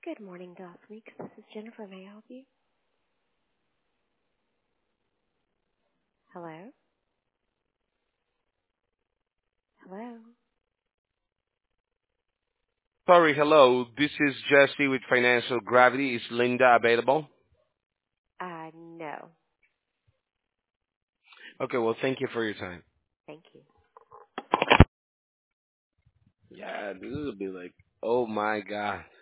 Good morning, Doss Weeks. This is Jennifer. May I help you? Hello? Hello? Sorry, hello. This is Jesse with Financial Gravity. Is Linda available? No. Okay, well, thank you for your time. Thank you. Yeah, this will be like, oh my God.